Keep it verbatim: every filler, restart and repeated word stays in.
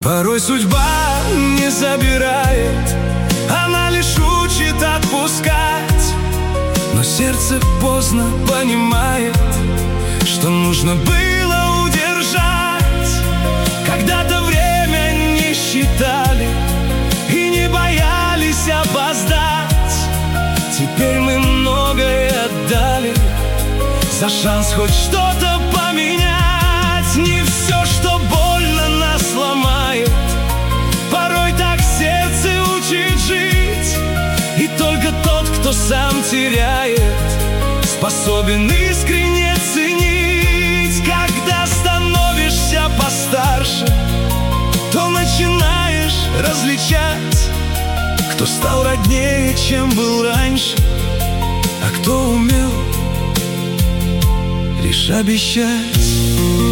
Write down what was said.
Порой судьба не забирает, она лишь учит отпускать. Но сердце поздно понимает, что нужно было удержать. Когда-то время не считали и не боялись опоздать. Теперь мы многое отдали за шанс хоть что-то поменять. Не все, что больно, нас ломает, порой так сердце учит жить. И только тот, кто сам теряет, способен искренне ценить. Когда становишься постарше, то начинаешь различать, кто стал роднее, чем был раньше, а кто умел лишь обещать.